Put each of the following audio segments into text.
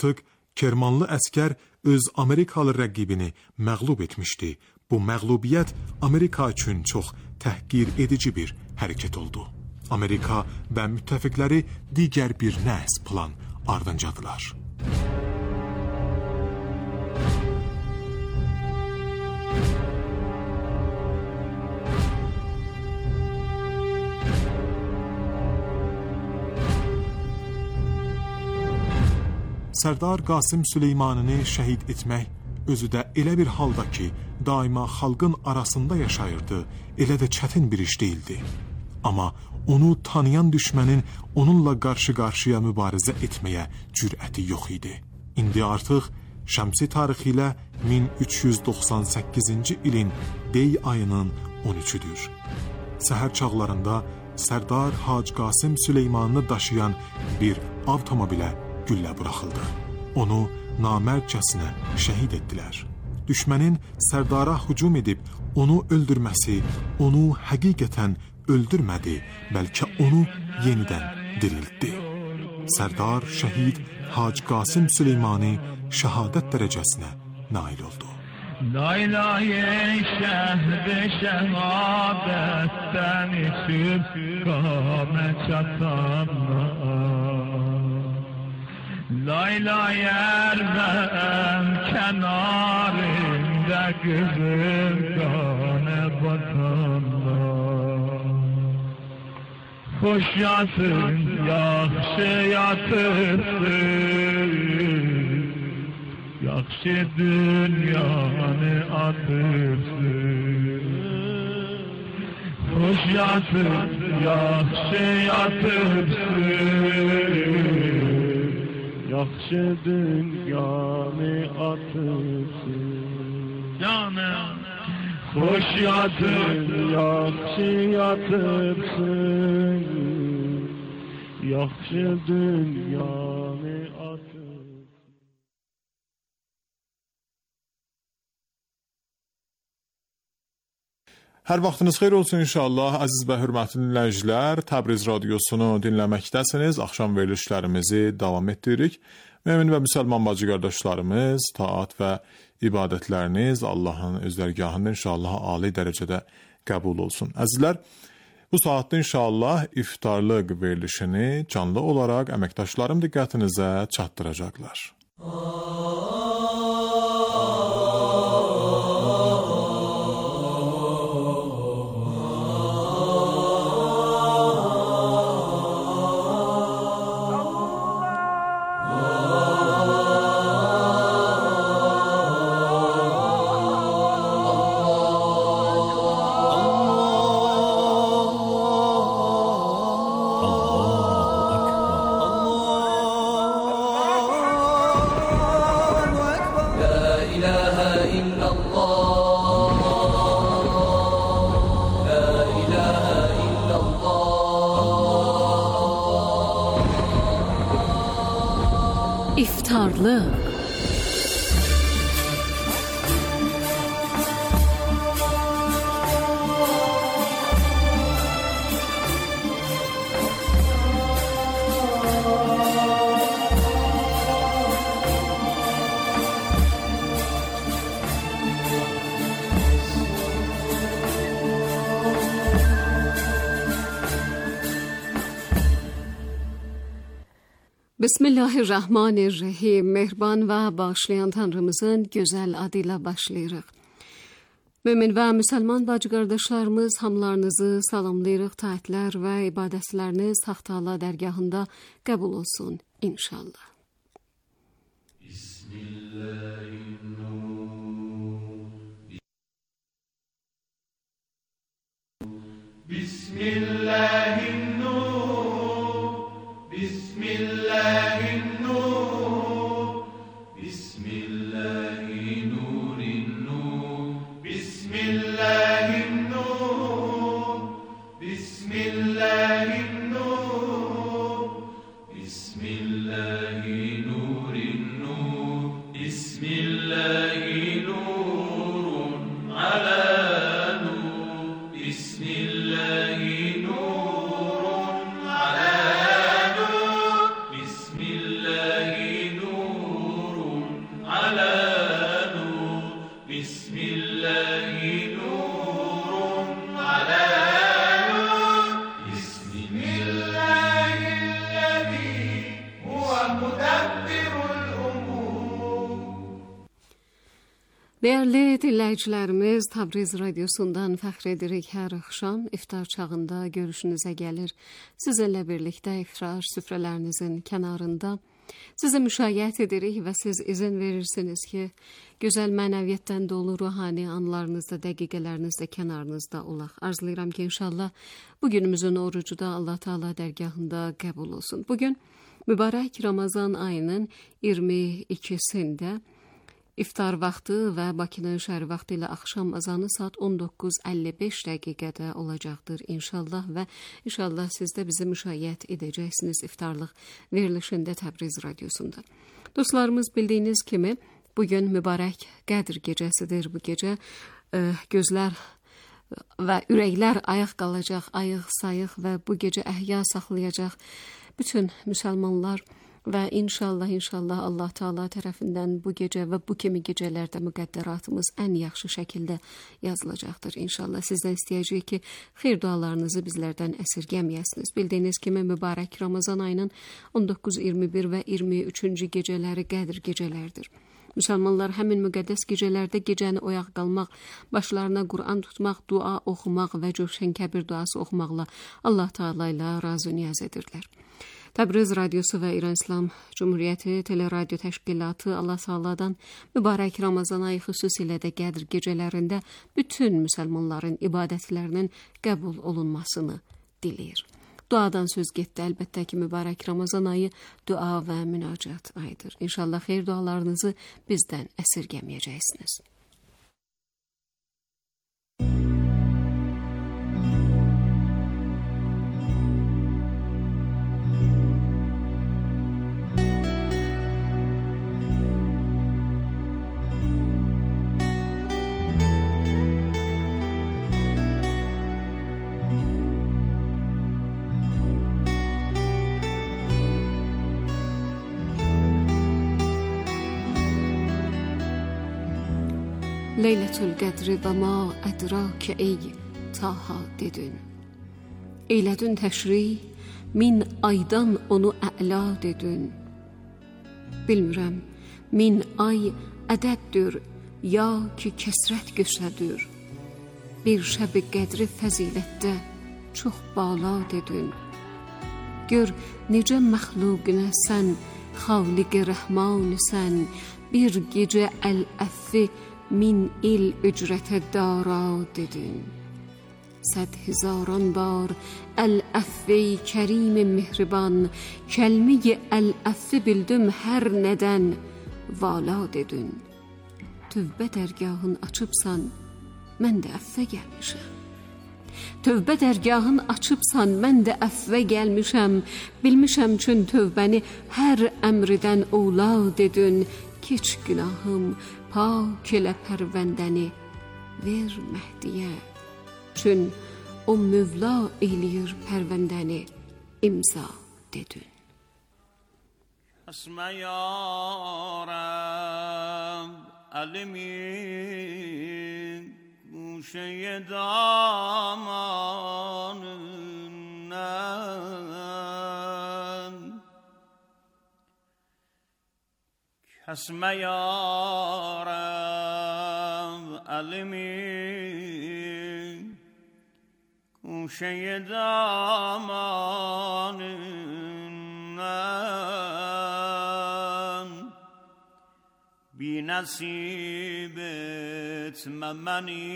Artıq Kermanlı əskər öz Amerikalı rəqibini məğlub etmişdi. Bu məğlubiyyət Amerika üçün çox təhqir edici bir hərəkət oldu. Amerika və müttəfiqləri digər bir nəhs plan ardıncadılar. Sərdar Qasım Süleymanını şəhid etmək özü də elə bir halda ki, daima xalqın arasında yaşayırdı, elə də çətin bir iş değildi. Amma onu tanıyan düşmənin onunla qarşı-qarşıya mübarizə etməyə cürəti yox idi. İndi artıq şəmsi tarixi ilə 1398-ci ilin Dey ayının 13-üdür. Səhər çağlarında Sərdar Hacı Qasım Süleymanını daşıyan bir avtomobilə güllə buraxıldı. Onu namərcəsinə şəhid etdilər. Düşmənin Sərdara hücum edib onu öldürməsi onu həqiqətən öldürmədi, bəlkə onu yenidən diriltdi. Sərdar şəhid Hacı Qasım Süleymani şəhadət dərəcəsinə nail oldu. Laylay şəhd şəhadətdən içib qamət çatanlar Laylay ərvəm kənarında qızım qanə batanlar Xoş yatın, yaxşı yatırsın Yaxşı dünyanı atırsın Xoş yatın, yaxşı yatırsın Yaxşı dünyanı atırsın Canım Xoş yatın, yaxşı yatırsın Yaxşı dünyanı atırsın Hər vaxtınız xeyir olsun inşallah. Əziz və hörmətli dinləyicilər, Təbriz radiosunu dinləməkdəsiniz. Axşam verilişlərimizi davam etdiririk. Mömin və müsəlman bacı qardaşlarımız, taat və ibadətləriniz Allahın öz dərgahında inşallah ali dərəcədə qəbul olsun. Əzizlər, bu saatda inşallah iftarlıq verilişini canlı olaraq əməkdaşlarım diqqətinizə çatdıracaqlar. İftarlıq Bismillahirrahmanirrahim. Mehriban və bağışlayan Tanrımızın gözəl adıyla başlayırıq. Mömin və müsəlman bacı qardaşlarımız, hamılarınızı salamlayırıq. Taatlər və ibadətləriniz Haqq-Taala dərgahında qəbul olsun inşallah. Bismillahirrahmanirrahim. Bismillahirrahmanirrahim. Bismillahirrahmanirrahim. Bismillahirrahmanirrahim. Bismillahirrahmanirrahim. Bismillahirrahmanirrahim. Değerli dinləyicilərimiz, Təbriz radiosundan fəxr edirik hər axşam iftar çağında görüşünüzə gəlir. Sizinlə birlikdə iftar süfrələrinizin kənarında sizi müşayiət edirik və siz izin verirsiniz ki, gözəl mənəviyyətdən dolu ruhani anlarınızda, dəqiqələrinizdə kənarınızda olaq. Arzulayıram ki, inşallah bugünümüzün orucu da Allah Teala dərgahında qəbul olsun. Bugün mübarək Ramazan ayının 22-sində İftar vaxtı və Bakının şəhər vaxtı ilə axşam azanı saat 19:55 dəqiqədə olacaqdır inşallah və inşallah siz də bizi müşayiət edəcəksiniz iftarlıq verilişində Təbriz radiosunda. Dostlarımız, bildiyiniz kimi bugün mübarək Qədr gecəsidir. Bu gecə gözlər və ürəklər ayıq qalacaq, ayıq sayıq və bu gecə əhya saxlayacaq bütün müsəlmanlar. Və inşallah Allah Teala tərəfindən bu gecə və bu kimi gecələrdə müqəddəratımız ən yaxşı şəkildə yazılacaqdır. İnşallah sizdən istəyəcəyik ki, xeyir dualarınızı bizlərdən əsirgəməyəsiniz. Bildiyiniz kimi mübarək Ramazan ayının 19, 21 və 23-cü gecələri Qədr gecələrdir. Müsəlmanlar həmin müqəddəs gecələrdə gecəni oyaq qalmaq, başlarına Quran tutmaq, dua oxumaq və Cövşən Kəbir duası oxumaqla Allah Teala ilə razı niyaz edirlər. Təbriz radiosu və İran İslam Cumhuriyyəti Teleradyo Təşkilatı Allah Teala'dan mübarək Ramazan ayı xüsusilə də Qədr gecələrində bütün müsəlmanların ibadətlərinin qəbul olunmasını diləyir. Duadan söz getdi. Əlbəttə ki, mübarək Ramazan ayı dua və münacat ayıdır. İnşallah xeyir dualarınızı bizdən əsirgəməyəcəksiniz. Leylətül qədri və ma ədrak ey Taha dedin. Eylədün təşrih, min aydan onu əla dedin. Bilmirəm, min ay ədəddir, ya ki kəsrət göstərir. Bir şəb-i qədri fəzilətdə çox bala dedin. Gör necə məxluqinə sən, xaliq-i rəhman sən, bir gecə əl-əffi min il ücrətə dara dedin. Səd hizaran bar əl-əffi kərim-i mehriban, kəlmi-i əl-əffi bildim hər nədən vala dedin. Tövbə dərgahın açıbsan, mən də əffə gəlmişəm. Tövbə dərgahın açıbsan, mən də əffə gəlmişəm. Bilmişəm çün tövbəni hər əmridən ola dedin. Keç günahım, pak elə pərvəndəni ver Məhdiyə. Çün o Mövla eləyir pərvəndəni imza dedin. Əsmə yarəm əlimin guşəyə damanından. Kəsmə yarəm əlimin guşəyə damanından. Bi nəsib etmə məni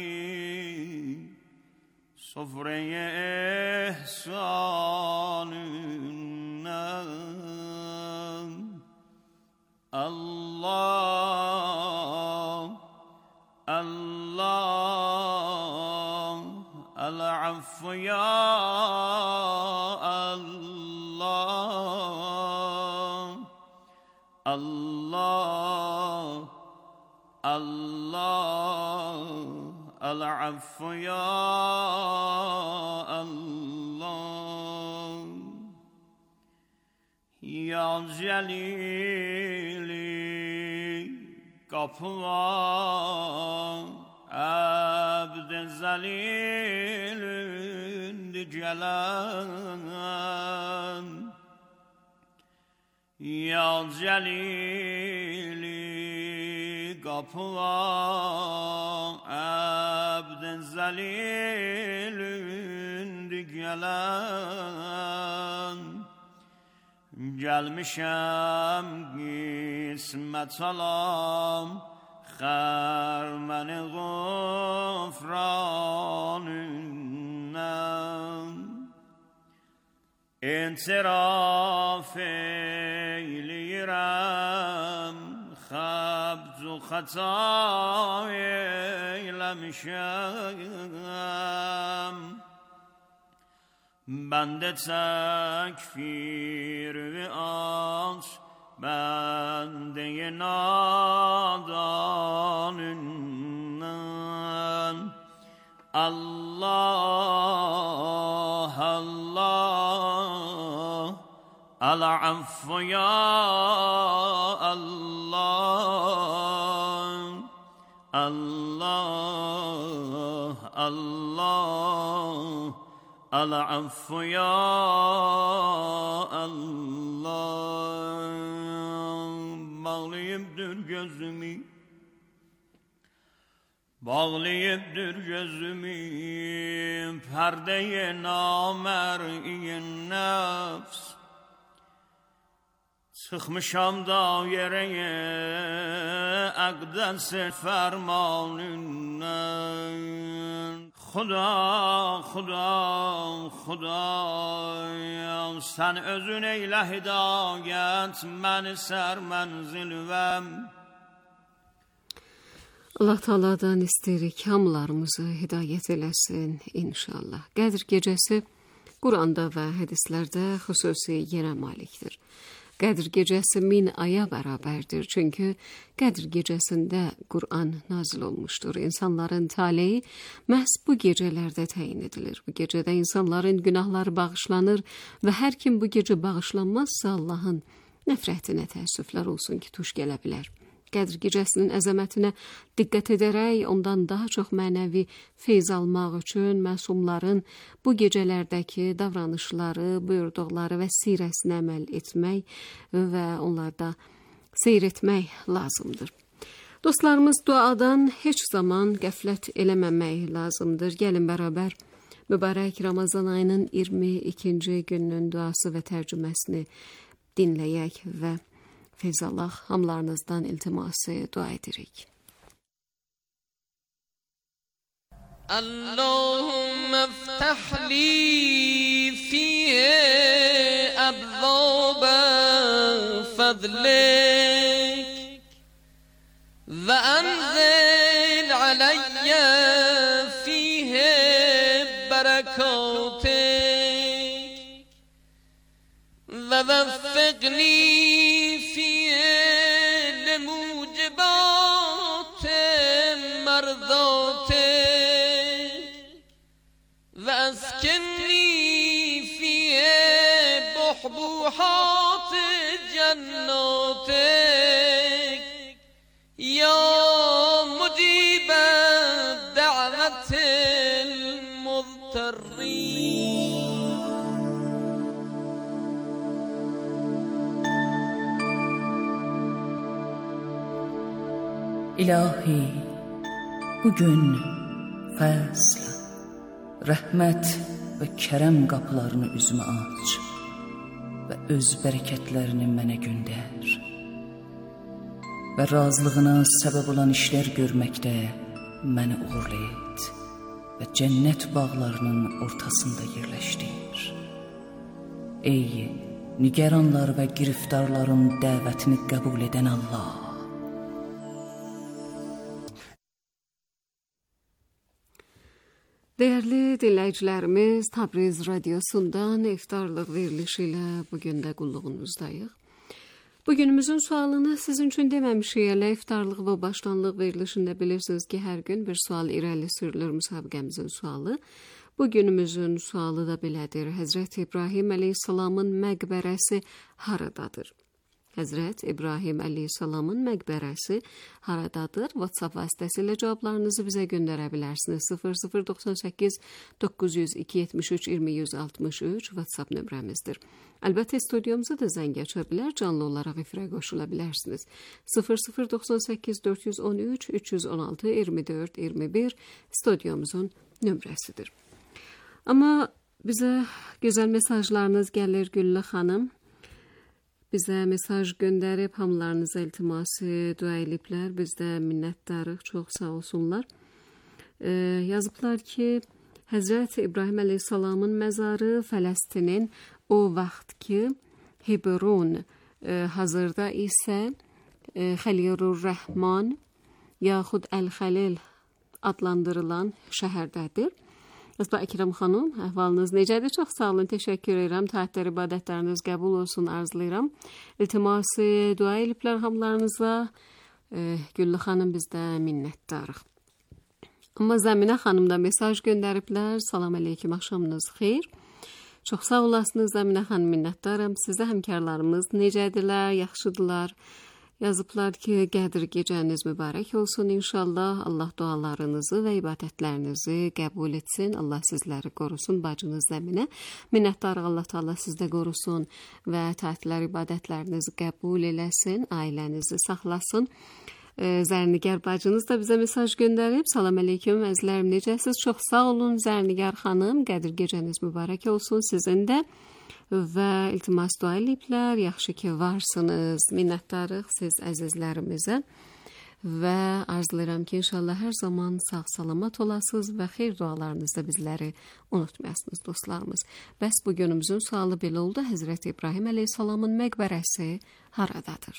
sofrəyə ihsanından. Allah, Allah, el-affu ya Allah, Allah, Allah, el-affu ya Allah. Ya Celili kapılar abd zelilündü gelen. Ya Celili yapıla abd zelilündü gelen gelmişem kısmet alam xərməni gufranından İntiraf eyləyirəm xəbz-u xəta eyləmişəm bəndə təkfir və aç bəndə-i nadanından Allah Allah Al-affu ya Allah Allah Allah Al-affu ya Allah Bağlayıpdır gözümü Bağlayıpdır gözümü perdeye namer'i nefs Çıkmışam daireye akdes fermanından Xuda, Xuda, Xuda Sen özün eyle hidayet Məni sər mənzilvəm Allah Taala'dan istəyirik hamılarımızı hidayət eləsin inşallah. Qədr gecəsi Quranda və hədislərdə xüsusi yerə malikdir. Qədr gecəsi 1000 aya bərabərdir. Çünki Qədr gecəsində Quran nazil olmuşdur. İnsanların taleyi məhz bu gecələrdə təyin edilir. Bu gecədə insanların günahları bağışlanır və hər kim bu gecə bağışlanmazsa Allahın nəfrətinə təəssüflər olsun ki, tuş gələ bilər. Qədr gecəsinin əzəmətinə diqqət edərək ondan daha çox mənəvi feyz almaq üçün məsumların bu gecələrdəki davranışları, buyurduqları və sirəsinə əməl etmək və onlarda seyr etmək lazımdır. Dostlarımız, duadan heç zaman qəflət eləməmək lazımdır. Gəlin bərabər mübarək Ramazan ayının 22-ci gününün duası və tərcüməsini dinləyək və Feyzallah hamlarınızdan iltiması dua edirik. Allahümme iftah li fiye abvâbe fadlik ve enzil aleyye fiye berekatik ve veffiqni بحبوحات جناتك يا مجيب دعوة المضطرين İlahi, bugün fəzl, rəhmət və kərəm qapılarını üzümə aç və öz bərəkətlərini mənə göndər və razılığına səbəb olan işlər görməkdə məni uğurlu et və cənnət bağlarının ortasında yerləşdir. Ey nigaranlar və giriftarların dəvətini qəbul edən Allah! Değerli dinləyicilərimiz, Tabriz Radyosu'ndan iftarlıq verilişi ilə bugün də qulluğunuzdayıq. Bugünümüzün sualını sizin üçün deməmişik, elə iftarlıq və başlanlıq verilişində bilirsiniz ki, hər gün bir sual irəli sürülür müsabiqəmizin sualı. Bugünümüzün sualı da belədir. Həzrət İbrahim əleyhissalamın məqbərəsi haradadır? Həzrət İbrahim əleyhissalamın məqbərəsi haradadır? WhatsApp vasitəsilə cavablarınızı bizə göndərə bilərsiniz. 0098 902 73 20 163 WhatsApp nömrəmizdir. Əlbəttə studiyumuza da zəng aça bilər, canlı olaraq efirə qoşula bilərsiniz. 0098 413 316 24 21 studiyumuzun nömrəsidir. Amma bizə gözəl mesajlarınız gəlir Güllü xanım. Bizə mesaj göndərib, hamılarınıza iltiması dua ediblər. Biz də minnətdarıq, çox sağ olsunlar. Yazıblar ki, Həzrət İbrahim əleyhissalamın məzarı Fələstinin o vaxt ki, Hebron, hazırda isə Xəlilur-Rəhman yaxud Əl-Xəlil adlandırılan şəhərdədir. Əsba Əkrəm xanım, əhvalınız necədir? Çox sağ olun, təşəkkür edirəm. Taatlar, ibadətləriniz qəbul olsun arzulayıram. İltiması dua ediblər hamılarınıza. Güllü xanım, biz də minnətdarıq. Amma Zəminə xanım da mesaj göndəriblər. Salam aleyküm, axşamınız xeyir. Çox sağ olasınız Zəminə xanım, minnətdaram. Sizə həmkarlarımız necədirlər, yaxşıdırlar. Yazıblar ki, Qədir gecəniz mübarək olsun inşallah. Allah dualarınızı və ibadətlərinizi qəbul etsin. Allah sizləri qorusun, bacınız Zəminə. Minnətdarıq, Allah Taala sizdə qorusun və taatlar, ibadətlərinizi qəbul eləsin, ailənizi saxlasın. Zərnigar bacınız da bizə mesaj göndərib. Salam aleyküm, əzizlərim, necəsiz? Çox sağ olun Zərnigar xanım. Qədir gecəniz mübarək olsun sizin də. Və iltimas dua ediblər. Yaxşı ki varsınız. Minnətdarıq siz əzizlərimizə və arzulayıram ki inşallah hər zaman sağ salamat olasınız və xeyir dualarınızda bizləri unutmayasınız dostlarımız. Bəs bu günümüzün sualı belə oldu. Həzrət İbrahim əleyhissalamın məqbərəsi haradadır?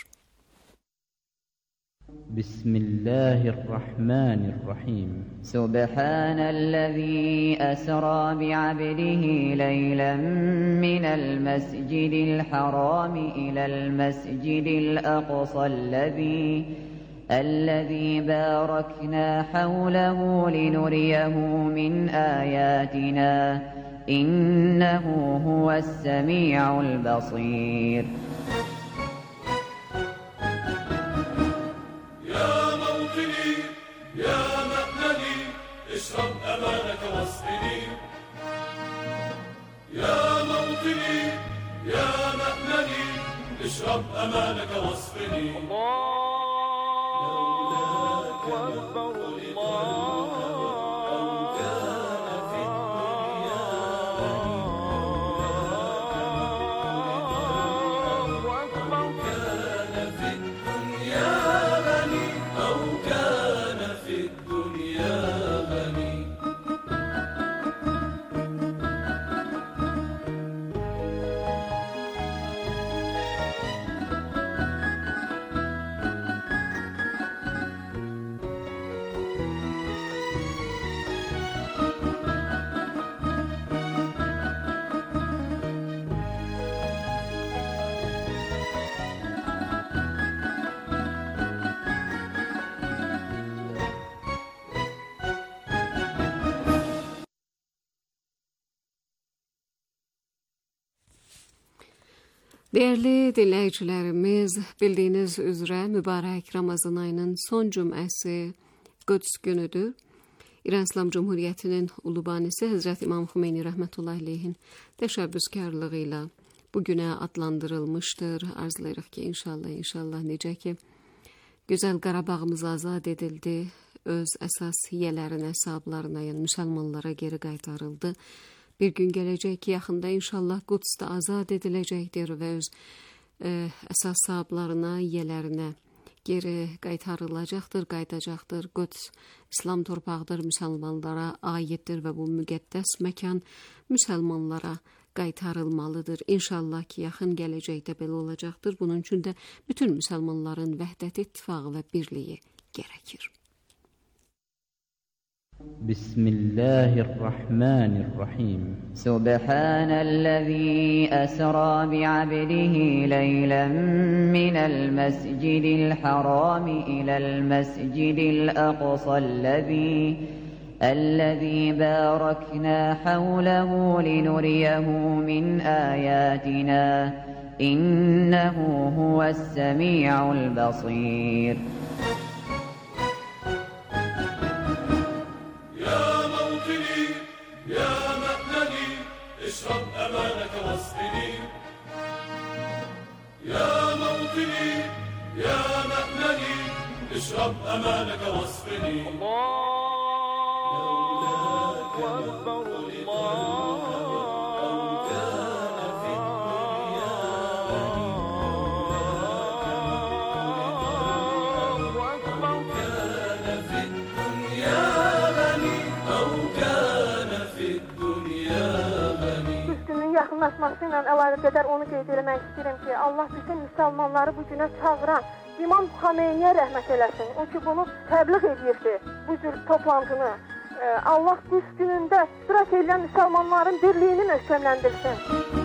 بسم الله الرحمن الرحيم سبحان الذي أسرى بعبده ليلا من المسجد الحرام إلى المسجد الأقصى الذي باركنا حوله لنريه من آياتنا إنه هو السميع البصير اشرب أمانك واسقني يا موطني يا مأمني اشرب أمانك واسقني لولاك أكبر الله أو كان في الدنيا غني أو كان في الدنيا Değerli dinləyicilərimiz, bildiyiniz üzrə mübarək Ramazan ayının son cümləsi Qüds günüdür. İran İslam Cumhuriyyətinin ulu banisi Həzrət İmam Xümeyni rəhmətullahi aleyhin təşəbbüskarlığı ilə bu günə adlandırılmışdır. Arzulayırıq ki, inşallah necə ki gözəl Qarabağımız azad edildi, öz əsas yiyələrinə, sahiblərinə, yəni müsəlmanlara geri qaytarıldı. Bir gün gələcək ki, yaxında inşallah Quds da azad ediləcəkdir və öz əsas sahiblərinə, yiyələrinə geri qaytarılacaqdır, qayıdacaqdır. Quds İslam torpağıdır, müsəlmanlara aiddir və bu müqəddəs məkan müsəlmanlara qaytarılmalıdır. İnşallah ki, yaxın gələcəkdə belə olacaqdır. Bunun üçün də bütün müsəlmanların vəhdət, ittifağı və birliyi gərəkir. بسم الله الرحمن الرحيم سبحان الذي أسرى بعبده ليلا من المسجد الحرام إلى المسجد الأقصى الذي باركنا حوله لنريه من آياتنا إنه هو السميع البصير. يا موطني يا مأمني اشرب أمانك واسقني. يا موطني يا مأمني اشرب أمانك واسقني. Yaxınlaşmasıyla əlaqədar onu qeyd etmək istəyirəm ki, Allah bütün müsəlmanları bu günə çağıran İmam Xomeyniyə rəhmət eləsin. O ki bunu təbliğ edirdi, bu cür toplantını. Allah qış günündə iştirak edən müsəlmanların birliyini möhkəmləndirsin.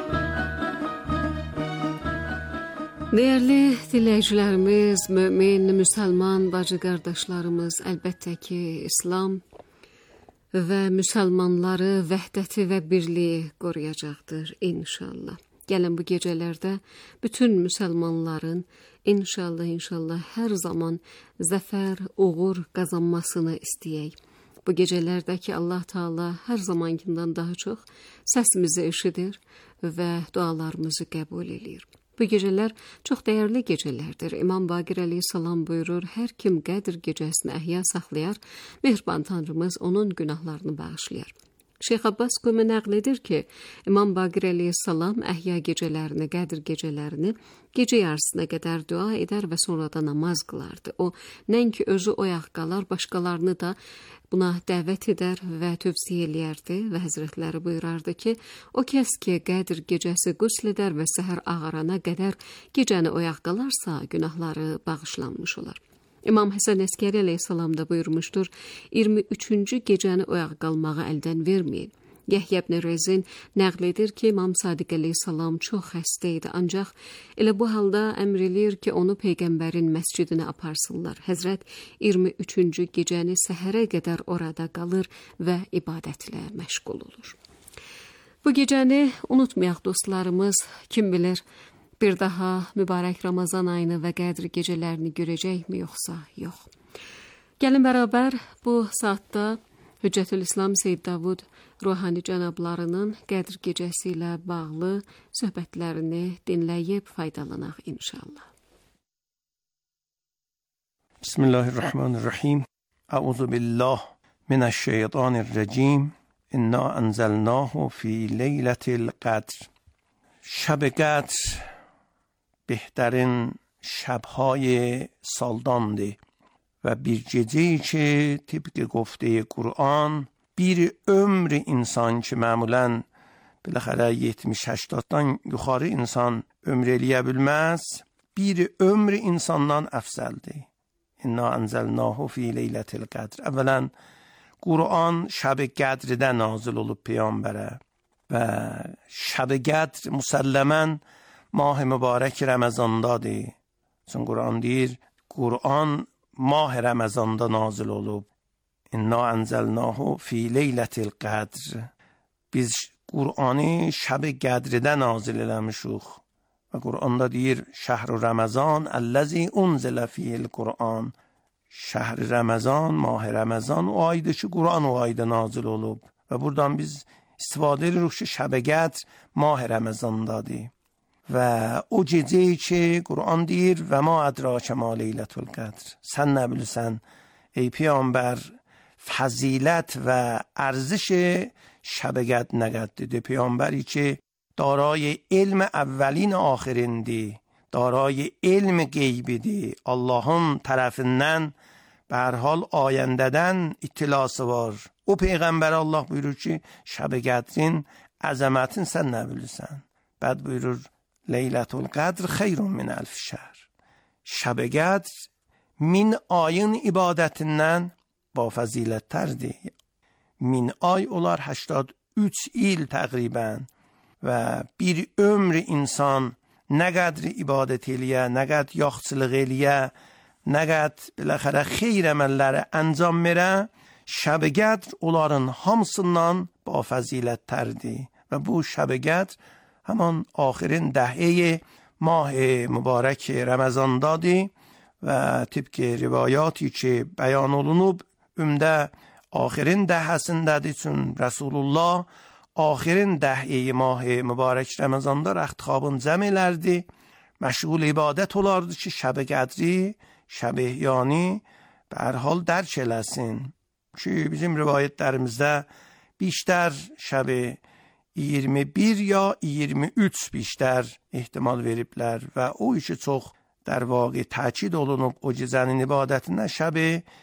Değerli dinləyicilərimiz, mömin, müsəlman bacı qardaşlarımız, əlbəttə ki, İslam və müsəlmanları vəhdəti və birliyi qoruyacaqdır inşallah. Gəlin bu gecələrdə bütün müsəlmanların inşallah hər zaman zəfər, uğur qazanmasını istəyək. Bu gecələrdə ki, Allah Taala hər zamankindən daha çox səsimizi eşidir və dualarımızı qəbul edir. Bu gecələr çox dəyərli gecələrdir. İmam Baqir əleyhissalam buyurur, hər kim Qədr gecəsini əhya saxlayar, mehriban Tanrımız onun günahlarını bağışlayar. Şeyx Abbas Qumi nəql edir ki, İmam Baqir əleyhissalam əhya gecələrini, Qədr gecələrini gecə yarısına qədər dua edər və sonra da namaz qılardı. O, nəinki özü oyaq qalar, başqalarını da buna dəvət edər və tövsiyə eləyərdi və həzrətləri buyurardı ki, o kəs ki, Qədr gecəsi qüsl edər və səhər ağarana qədər gecəni oyaq qalarsa, günahları bağışlanmış olar. İmam Həsən Əskəri əleyhissalam da buyurmuşdur, 23-cü gecəni oyaq qalmağı əldən verməyin. Yəhyə ibn Rezin nəql edir ki, İmam Sadiq əleyhissalam çox xəstə idi, ancaq elə bu halda əmr eləyir ki, onu Peyğəmbərin məscidinə aparsınlar. Həzrət 23-cü gecəni səhərə qədər orada qalır və ibadətlə məşğul olur. Bu gecəni unutmayaq dostlarımız, kim bilir, bir daha mübarək Ramazan ayını və Qədr gecələrini görəcəkmi, yoxsa yox. Gəlin bərabər bu saatda Hüccətül İslam Seyyid Davud Ruhani cənablarının Qədr gecəsi ilə bağlı söhbətlərini dinləyib faydalanaq inşallah. Bismillahirrahmanirrahim. Əuzu billah minəşşeytanirracim. İnna enzelnahu fi leyletil qadr. شب قدر بهترین شب‌های سالدانده و bir geceyi که طبق گفته قرآن bir ömrü insan ki معمولاً بالاخره 70-80'dan yuxarı insan ömr eləyə bilməz, bir ömrü insandan əfzəldir. İnna enzelnahu fi leyletil qadr. Əvvələn Qur'an şəb-i qədrdə nazil olub peyğəmbərə və şəb-i qədr müsəlləmən mah mübarək Ramazandadır. Çünki Qur'an deyir, Qur'an mah Ramazanda nazil olub. İnna enzelnahu fi leyletil qadr. Biz Qur'anı şəb-i qədrdə nazil eləmişik. Və Qur'anda deyir, şəhr-i Ramazan əlləzi unzilə fiyil Qur'an. Şəhr-i Ramazan, mah Ramazan o aydır ki, Qur'an o ayda nazil olub. Və buradan biz istifadə edirik ki, şəb-i qədr mah Ramazandadır. Və o gecəyi ki, Qur'an deyir, və ma ədrakə ma leylətul qədr. Sən nə bilirsən, ey Peyğəmbər, fəzilət və ارزش شب قدر نقدر. پیامبری که دارای علم اولین آخرین دی، دارای علم غیبی دی، Allah'ın tərəfindən به هر حال آینده‌dən اطلاعı var. O peyğəmbər Allah buyurur ki, şəb qədrin əzəmətini sən nə bilirsən? Bəd buyurur, Leylətul Qədr xeyrun min elf şəhr. Şəb qədr 1000 ayın ibadətindən با فضیلت‌ترdir. 1000 ay olar 83 il təqribən və bir ömr insan nə qədər ibadət eləyə, nə qədər yaxşılıq eləyə, nə qədər biləxərə xeyr əməlləri əncam verə, şəb qədr onların hamısından با فضیلت‌ترdir. Və bu şəb qədr həman axirin dəhəyə ماه مبارک رمضان دادی و طبق روایاتی که بیان olunub ümdə آخرین dəhəsindədir üçün Rasulullah آخرین dəhəyi mah mübarək Ramazanda rəxtxabın cəm elərdi. Məşğul ibadət olardı ki, şəb-i qədri, şəb-i ihyani به هر حال درک eləsin. Ki bizim rivayətlərimizdə بیشتر şəb 21 یا 23 بیشتر ehtimal veriblər və o işi çox در واقع تاکید olunub o gecənin ibadətinə şəb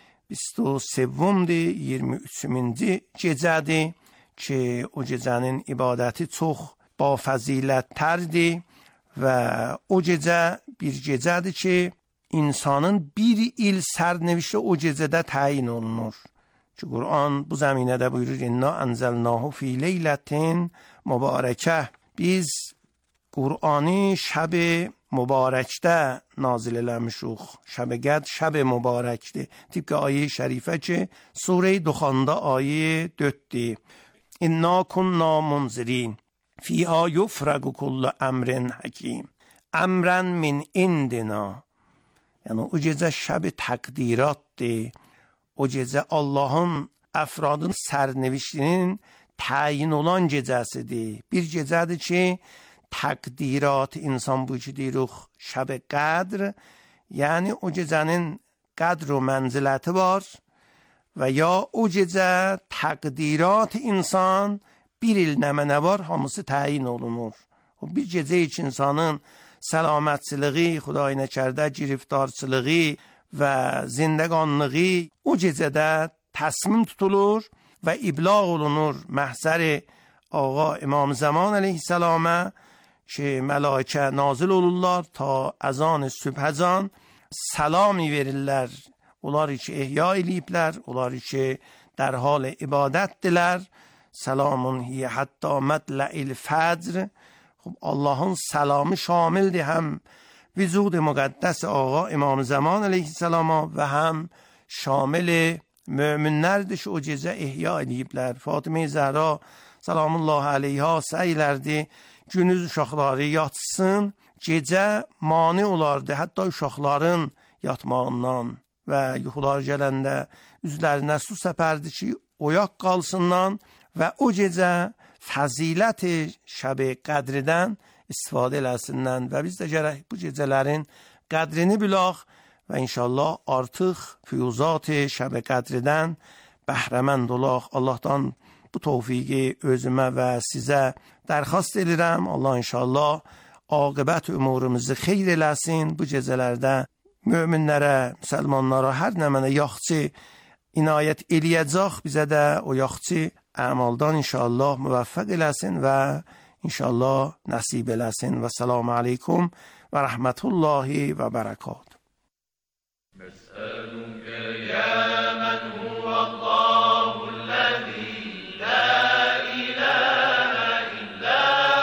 23-dir, 23-cü gecədir ki o gecənin ibadəti çox با fəzilətlərdir və o gecə bir gecədir ki insanın bir il sərnevişi o gecədə təyin olunur. Ki Qur'an bu zəminədə buyurur İnna ənzəlnahu fi leylətin mübarəkə. Biz Qur'anı şəb mübarəkdə nazil eləmişuq. Şəb qəd şəb mübarəkdir. Tıpkı ayə şərifə ki Surə Duxanda ayə 4-dir. İnna kunna munzirin fiha yufraqu kullu əmrin hakim. Əmrən min indina. Yəni o gecə şəb təqdiratdır. O gecə Allahın əfradın sərnevişinin təyin olan gecəsidir. Bir gecədir ki, təqdirat insan bu ki deyirik şəb qədr, yəni o gecənin qədr و mənziləti var və ya o gecə təqdirat insan bir il nəmənə var, hamısı təyin olunur. O bir gecə ki insanın səlamətçiliği, Xuday nəkərdə giriftarçılığı və zindəqanlığı o gecədə təsmim tutulur və iblağ olunur məhzər Ağa İmam Zaman əleyhissalamə ki mələikə nazil olurlar ta əzan sübhəcan salami verirlər. Onlar ki ihya eləyiblər, onlar ki در حال ibadətdirlər. Salamun hiyə hətta mətlə'il fəcr. خب Allahın salamı şamildir həm vücud müqəddəs Ağa İmam Zaman əleyhissalama və həm şamil möminlərdir ki o gecə ihya ediblər. Fatimə Zəhra salamullah əleyha səylərdi günüz uşaqları yatsın, gecə mani olardı hətta uşaqların yatmağından və yuxular gələndə üzlərinə su səpərdi ki oyaq qalsınlar və o gecə fəzilət şəb qədridən istifadə eləsinlər və biz də gərək bu gecələrin qədrini bilaq və inşallah artıq füyuzat şəb qədridən bəhrəmənd olaq. Allahdan bu tövfiqi özümə və sizə dərxast edirəm. Allah inşallah aqibət umurumuzu xeyr eləsin. Bu gecələrdə möminlərə, müsəlmanlara hər nə mənə yaxçı inayət eləyəcək, bizə də o yaxçı əmaldan inşallah müvəffəq eləsin və inşallah nəsib eləsin. Və selamu aleykum və rəhmətullahi və bərəkət. Nəsəlükə yə mən huvəllahu ləzi lə iləhə illə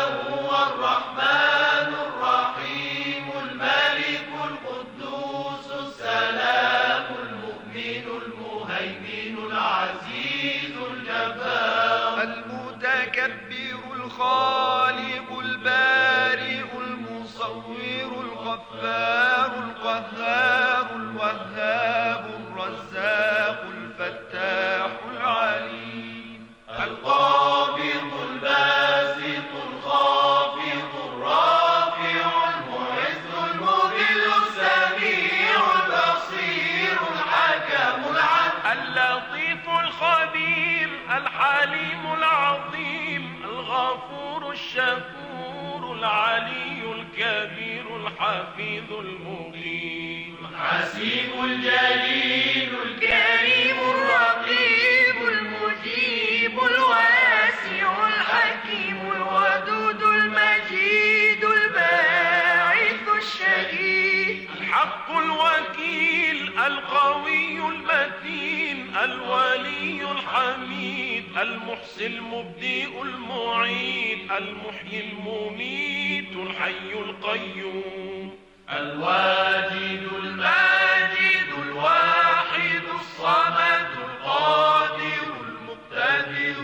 huvər-rəhmanur-rəhimul məlikul quddusus səlamul mu'minul muheyminul azizul cəbbər el-mütekebbirul xaliqul bari'ul musavvirul gaffarul qahharul vahhabur razzaqul fattahul alim el-qabidul basitul khafidul rafi'ul mu'izzul mudillus sami'ul basirul hakamul adl al-latiful khabir al-halimul azim al-ghafurul shakurul aliyyul kabirul hafizul muqim hasibul jalilul karimur raqibul mujibul wasi'ul hakimul wadudul majidul ba'ithul shahid al-haqqul wakil al-qawiyul matin al-waliyul hamid al-muhsil mubdi'ul mu'id al-muhyil mumitul hayyul qayyum الواجد الماجد الواحد الصمد القادر المقتدر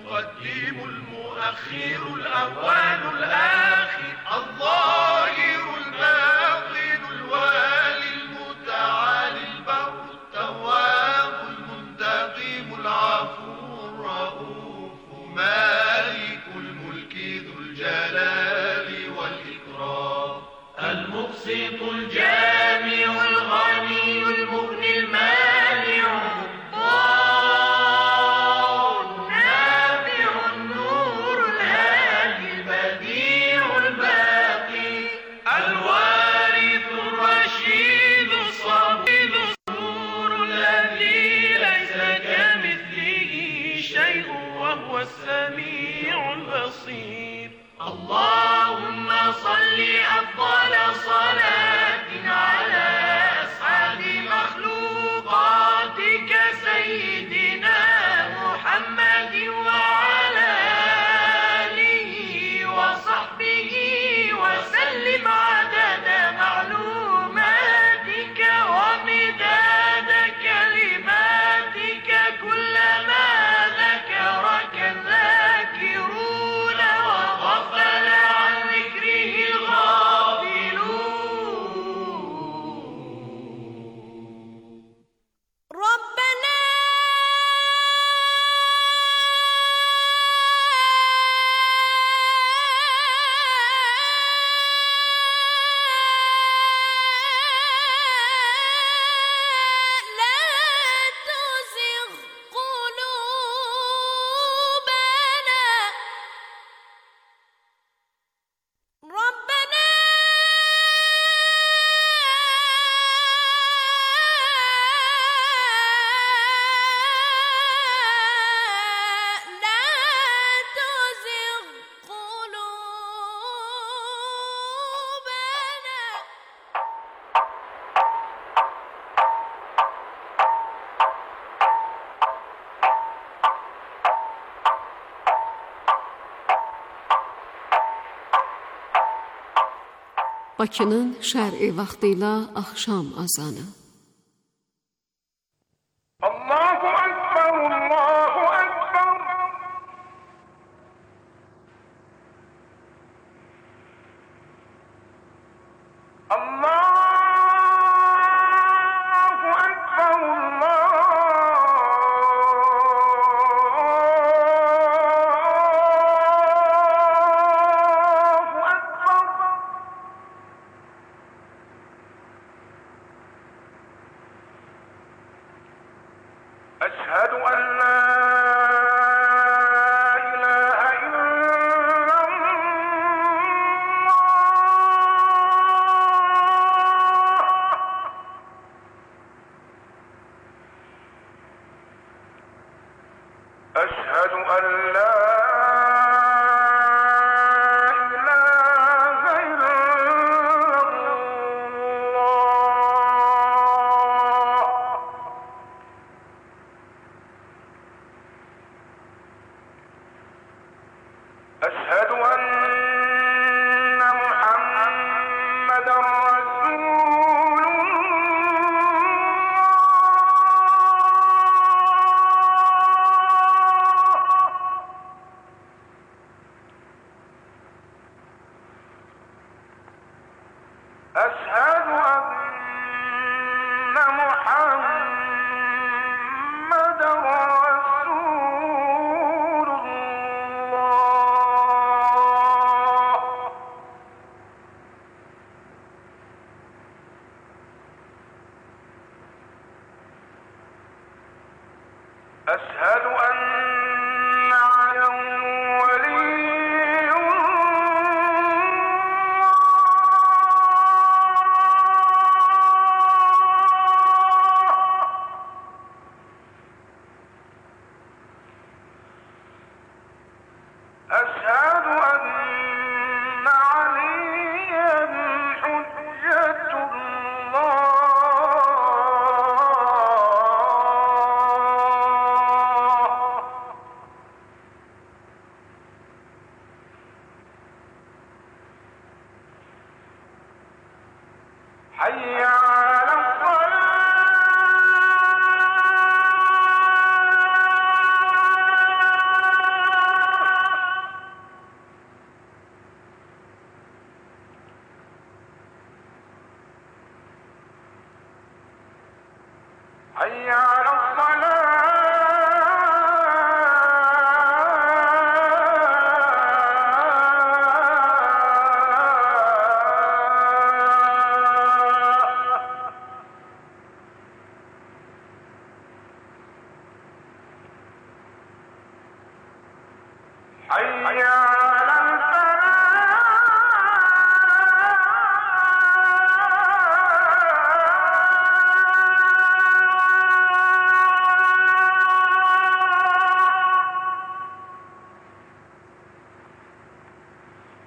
المقدم المؤخر الأول الآخر الظاهر اللهم صل أفضل صلاة على أسعد مخلوقاتك سيدنا محمد وعلى آله وصحبه وسلم عدد معلوماتك ومداد كلماتك كلما ذكرك الذاكرون وغفل عن ذكره الغافلون. ربنا لا تزغ قلوبنا ربنا لا تزغ قلوبنا. Bakının şər'i vaxtı ilə axşam azanı. Allahu Ekber, Allahu Ekber. Allahu Ekber, Allahu Ekber. أشهد أن لا إله إلا الله. أشهد أن لا إله إلا الله. أشهد أن محمدا رسول الله. أشهد أن محمدا رسول الله. أشهد أن عليا ولي الله. أشهد أن عليا حجة الله. حي على الصلاة. حي على الصلاة. حي على الفلاح.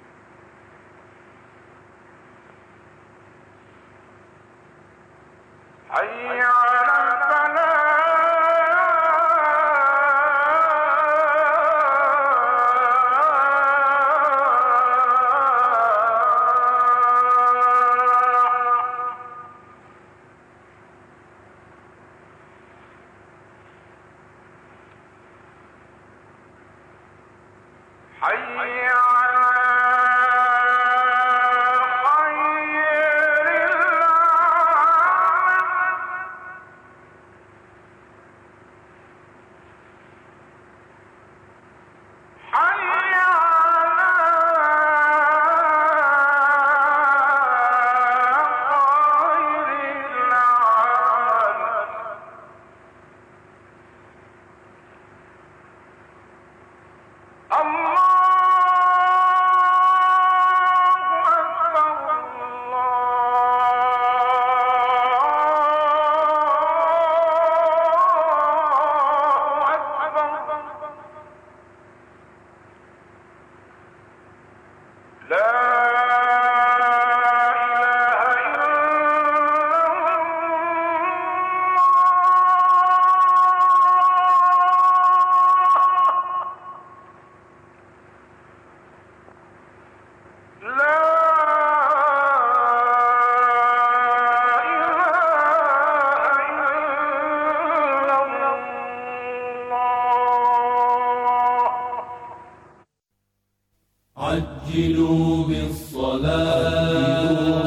عجلوا بالصلاة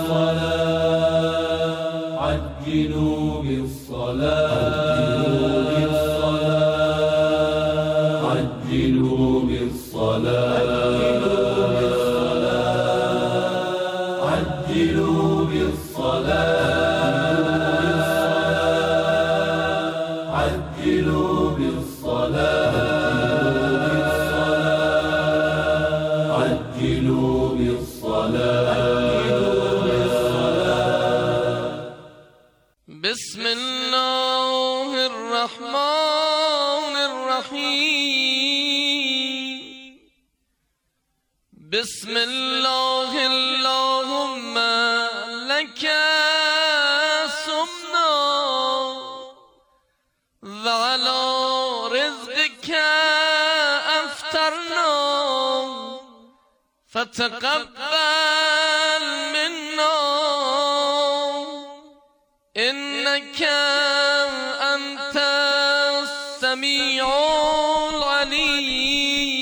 عجلوا بالصلاة عجلوا بالصلاة عجلوا بالصلاة عجلوا بالصلاة عجلوا بالصلاة بسم الله الرحمن الرحيم بسم الله اللهم لك سمنا وعلى رزقك أفطرنا فتقبل منا إنك أنت السميع العليم.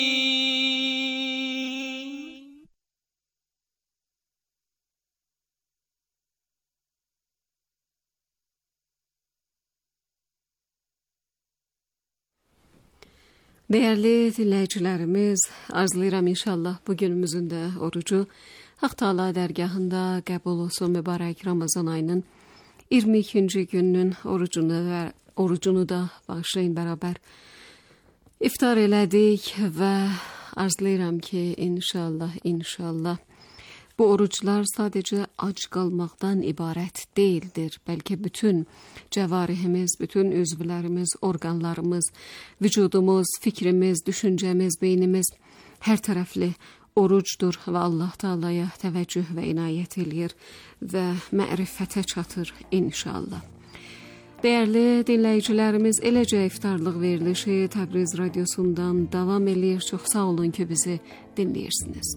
Değerli dinləyicilərimiz, arzulayıram inşallah bugünümüzün də orucu Haq Taala dərgahında qəbul olsun. Mübarək Ramazan ayının 22-ci gününün orucunu da bağışlayın bərabər iftar elədik və arzulayıram ki, inşallah bu oruclar sadəcə ac qalmaqdan ibarət deyildir. Bəlkə bütün cəvarihimiz, bütün üzvlərimiz, orqanlarımız, vücudumuz, fikrimiz, düşüncəmiz, beynimiz hər tərəfli orucdur və Allah Taalaya təvəccüh və inayət eləyir və mərifətə çatır inşallah. Dəyərli dinləyicilərimiz, eləcə iftarlıq verilişi Təbriz radiosundan davam eləyir. Çox sağ olun ki, bizi dinləyirsiniz.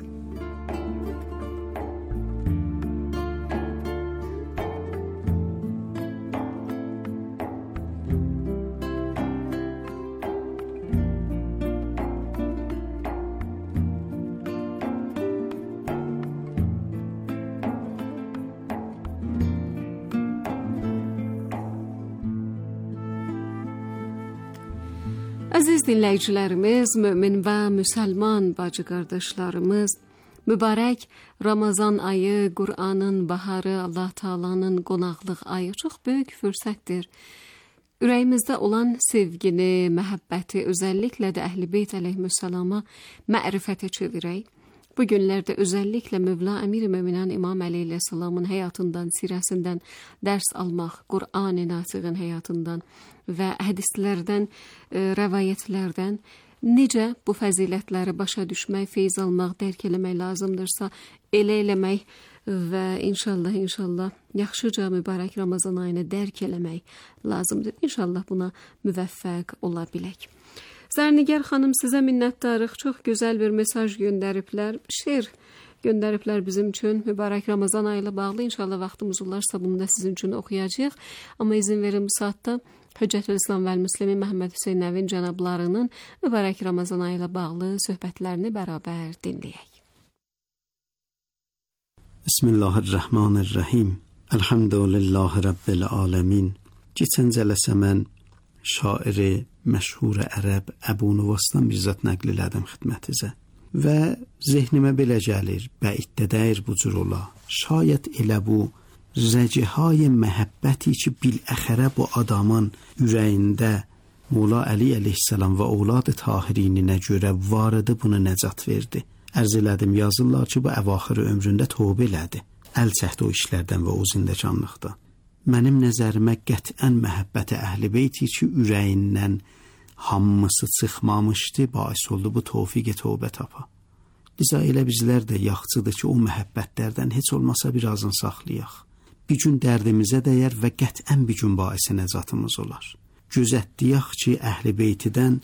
Əziz dinləyicilərimiz, mömin və müsəlman bacı qardaşlarımız, mübarək Ramazan ayı, Qur'anın baharı, Allah Taala'nın qonaqlıq ayı çox böyük fürsətdir. Ürəyimizdə olan sevgini, məhəbbəti, özəlliklə də Əhl-i Beyt əleyhissalama mərifətə çevirək. Bu günlərdə özəlliklə Mövla Əmir-i-Möminin İmam Əli əleyhissalamın həyatından, sirəsindən dərs almaq, Qur'an-ı Natiqin həyatından və hədislərdən, rəvayətlərdən necə bu fəzilətləri başa düşmək, feyz almaq, dərk eləmək lazımdırsa, elə eləmək və inşallah yaxşıca mübarək Ramazan ayını dərk eləmək lazımdır. İnşallah buna müvəffəq ola bilək. Zərnigar xanım, sizə minnətdarıq. Çox gözəl bir mesaj göndəriblər. Şeir göndəriblər bizim üçün. Mübarək Ramazan ayı ilə bağlı inşallah vaxtımız olarsa bunu da sizin üçün oxuyacağıq. Amma izin verin bu saatda Hüccətül İslam və Müslimin Məhəmməd Hüseyn Nəvin cənablarının mübarək Ramazan ayı ilə bağlı söhbətlərini bərabər dinləyək. Bismillahirrahmanirrahim. Elhamdülillahi Rabbil alemin. Geçən cələsə mən şairi məşhur ərəb Əbu Nuvasdan bir zat nəql elədim xidmətinizə. Və zehnimə belə gəlir, bəiddə dəyir bu cür ola. Şayət elə bu rəcihay məhəbbəti ki biləxərə bu adamın ürəyində Mola Əli əleyhissalam və ovladı tahirinə görə varıdı bunu nəcat verdi. Ərz elədim, yazırlar ki bu əvaxırı ömründə tövbə elədi. Əl çəkdi o işlərdən və o zindəcanlıqda. Mənim nəzərimə qətiən məhəbbəti əhl-i beyti ki ürəyindən hamısı çıxmamışdı, bais oldu bu tövfiq tövbə tapa. Liza elə bizlər də yaxçıdır ki o məhəbbətlərdən heç olmasa birazını saxlayaq. Bir gün dərdimizə dəyər və qətiən bir gün baisi nəcatımız olar. Gözətdiyək ki əhl-i beytidən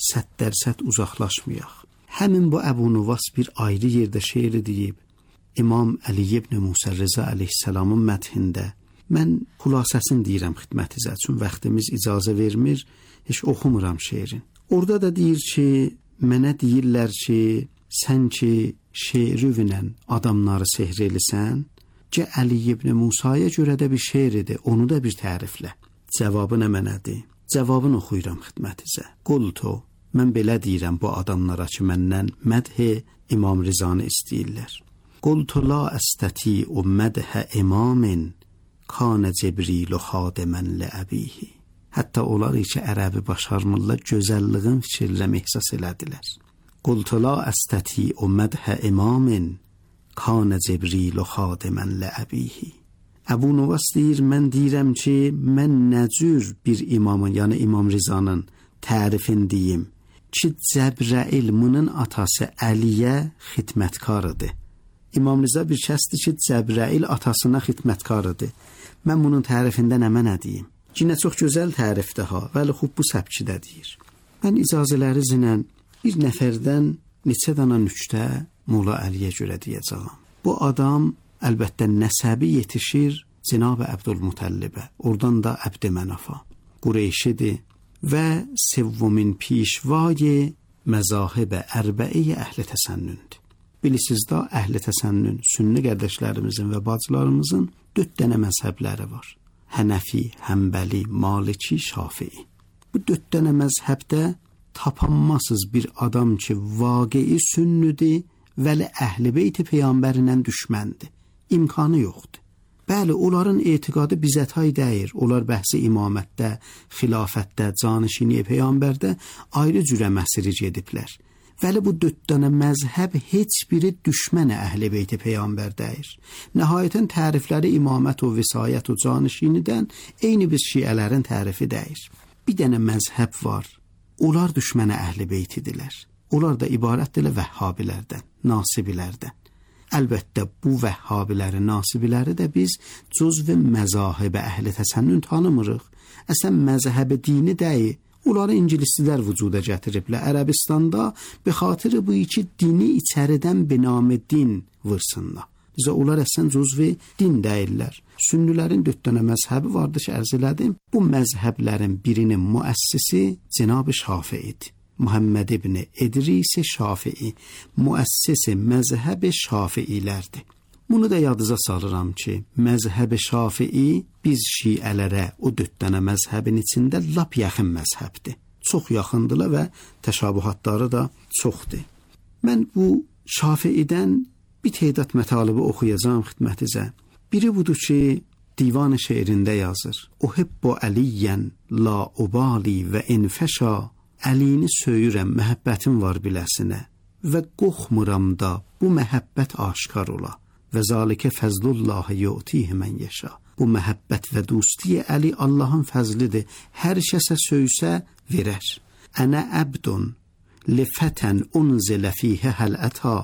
100% uzaqlaşmayaq. Həmin bu Əbu Nuvas bir ayrı yerdə şeiri deyib, İmam Əli ibn Musa Rıza əleyhissalamın mədhində. Mən xülasəsini deyirəm xidmətinizə, çünki vaxtımız icazə vermir, heç oxumuram şeirin. Orada da deyir ki, mənə deyirlər ki, sən ki şeirüvlə adamları sehr elisən, ki Əli ibn Musaya görə də bir şeiridir, onu da bir təriflə. Cavabı nə mənədir? Cavabını oxuyuram xidmətinizə. Qultu, mən belə deyirəm bu adamlara ki, məndən mədh İmam Rizanı istəyirlər. Qultu la əstəti'u mədhə imamin Kanə Cebrilu xadəmən ləəbihi. Hətta onlar ki, ərəbi başarmırlar, gözəlliğin fikirlə mehsas elədilər. Qultu la əstəti'u mədhə imamin Kanə Cebrilu xadəmən ləəbihi. Əbu Nuvas deyir, mən deyirəm ki, mən nəcür bir imamın, yəni İmam Rizanın tərifin deyim ki, Cəbrəil bunun atası Əliyə xidmətkarıdır. İmam Riza bir kəsdir ki, Cəbrəil atasına xidmətkarıdır. Mən bunun tərifində nə mənə deyim? Yine çox gözəl tərifdir ha, vəli xub bu səbkidə deyir. Mən icazələri zinən bir nəfərdən neçə dana nüktə Mola Əliyə görə deyəcəm. Bu adam əlbəttə nəsəbi yetişir Cenab-ı Əbdülmutəllibə, oradan da Əbd-i Mənafa, Qureyşidir və sevvumin pişvay məzahibə ərbəiyə əhli təsənnündür. Bilirsiniz da əhli təsənnün, sünni qardaşlarımızın və bacılarımızın 4 dənə məzhəbləri var. Hənəfi, Həmbəli, Maliki, Şafii. Bu 4 dənə məzhəbdə tapanmasız bir adam ki, vaqei sünnidir, vəli əhl-i beyti peyğəmbərindən düşməndir. İmkanı yoxdur. Bəli, onların etiqadı bizətay deyir. Onlar bəhsi imamətdə, xilafətdə, canişini peyğəmbərdə ayrı cürə məsiri gediblər. Vəli bu 4 dənə məzhəb heç biri düşmənə əhl-i beyti peyğəmbər deyir. Nəhayətən tərifləri imamət və visayət və canişinidən eyni biz şiələrin tərifi deyir. Bir dənə məzhəb var. Onlar düşmənə əhl-i beytidirlər. Onlar da ibarətdirlər vəhhabilərdən, nasibilərdən. Əlbəttə bu vəhhabiləri, nasibiləri də biz cüzv-i məzahibə əhli təsənnün tanımırıq. Əsən məzhəbi dini deyil. Onları ingilislər vücuda gətiriblər. Ərəbistanda be xatirə bu iki dini içəridən binamı din vırsınlar. Bizə onlar əsən cüzvi din deyirlər. Sünnilərin 4 dənə məzhəbi vardır ki, ərz elədim. Bu məzhəblərin birinin müəssisi Cenab-ı Şafiidir. Muhammed ibn İdris Şafii müəssisi məzhəb-i Şafiilərdir. Bunu da yadınıza salıram ki, məzhəb-i Şafii biz şiələrə o 4 dənə məzhəbin içində lap yaxın məzhəbdir. Çox yaxındılar və təşabuhatları da çoxdur. Mən bu Şafiidən bir tədad mətalibi oxuyacağım xidmətinizə. Biri budur ki, divan-ı şeirində yazır. Uhibbu Əliyyən la ubali və infəşa. Əlini söyürəm, məhəbbətim var biləsinə və qorxmuram da bu məhəbbət aşkar ola. Və zalikə fəzlullahi yu'tihi mən yeşa. Bu məhəbbət və dosti Əli Allahın fəzlidir. Hər kəsə söysə verər. Ənə əbdun li fətən unzilə fihə həl əta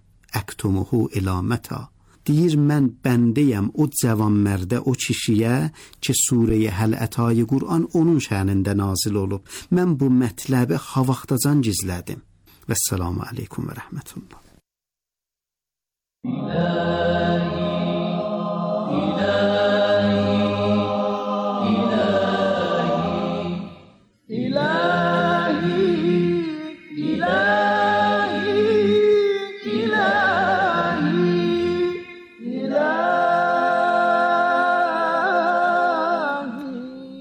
əktumuhu ilamətə. Deyir, mən bəndəyəm o cavanmərdə, o kişiyə ki, surəyə həl ətayı Qur'an onun şənində nazil olub. Mən bu mətləbi havaqdacan gizlədim. Vəssalamu aleykum və rəhmətullah.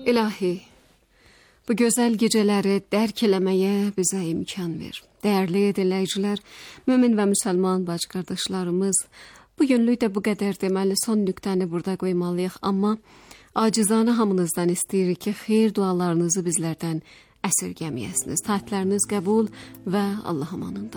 İlahi, bu gözəl gecələri dərk eləməyə bizə imkan ver. Dəyərli dinləyicilər, mömin və müsəlman bacı qardaşlarımız, bu günlük də bu qədər deməli son nöqtəni burada qoymalıyıq, amma acizanə hamınızdan istəyirik ki, xeyir dualarınızı bizlərdən əsirgəməyəsiniz. Taatləriniz qəbul və Allah amanında.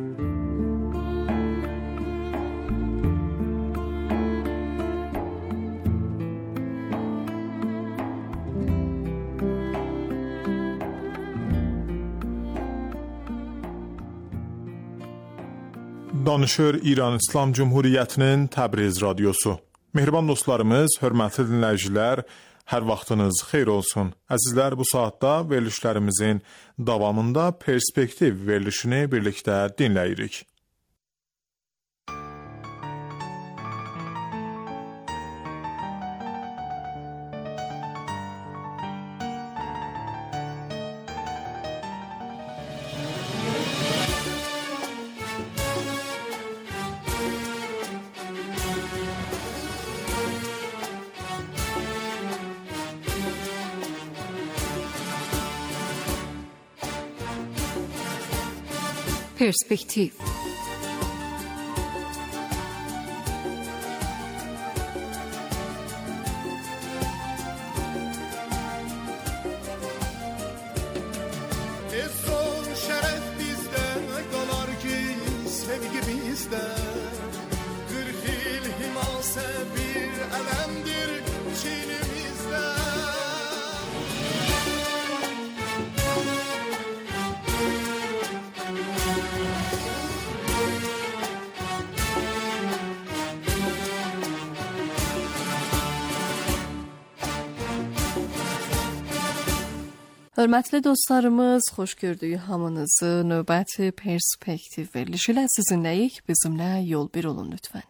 Danışır İran İslam Cumhuriyyətinin Təbriz radiosu. Mehriban dostlarımız, hörmətli dinləyicilər, hər vaxtınız xeyir olsun. Əzizlər, bu saatda verilişlərimizin davamında perspektiv verilişini birlikdə dinləyirik. Perspektiv. Son şeref bizde kalar ki sevgi bizde. 40 yıl himase bir elemdir çiğnimizde. Hörmətli dostlarımız, xoş gördük hamınızı. Növbət perspektiv verilişi ilə sizinləyik. Bizimlə yol bir olun lütfən.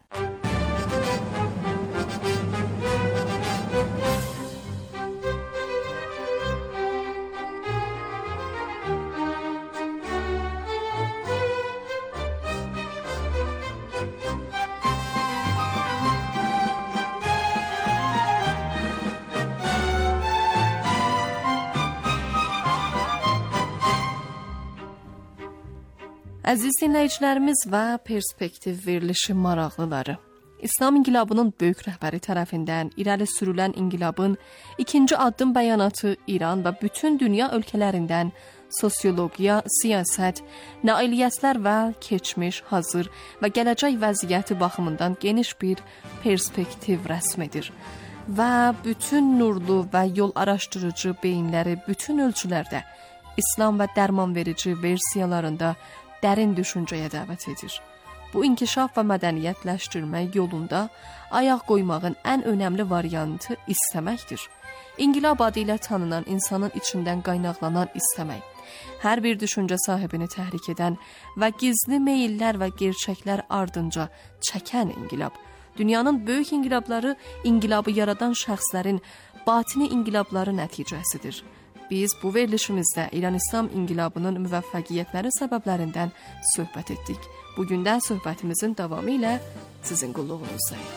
Əziz dinləyicilərimiz və perspektiv verilişi maraqlıları. İslam inqilabının böyük rəhbəri tərəfindən irəli sürülən inqilabın ikinci addım bəyanatı İran və bütün dünya ölkələrindən sosiologiya, siyasət, nailiyyətlər və keçmiş, hazır və gələcək vəziyyəti baxımından geniş bir perspektiv rəsm edir. Və bütün nurlu və yol araşdırıcı beyinləri bütün ölçülərdə İslam və dərman verici versiyalarında dərin düşüncəyə dəvət edir. Bu inkişaf və mədəniyyətləşdirmək yolunda ayaq qoymağın ən önəmli variantı istəməkdir. İnqilab adı ilə tanınan insanın içindən qaynaqlanan istəmək, hər bir düşüncə sahibini təhrik edən və gizli meyillər və gerçəklər ardınca çəkən inqilab. Dünyanın böyük inqilabları inqilabı yaradan şəxslərin batini inqilabları nəticəsidir. Biz bu verilişimizdə İran İslam inqilabının müvəffəqiyyətləri səbəblərindən söhbət etdik. Bugün də söhbətimizin davamı ilə sizin qulluğunuzdayıq.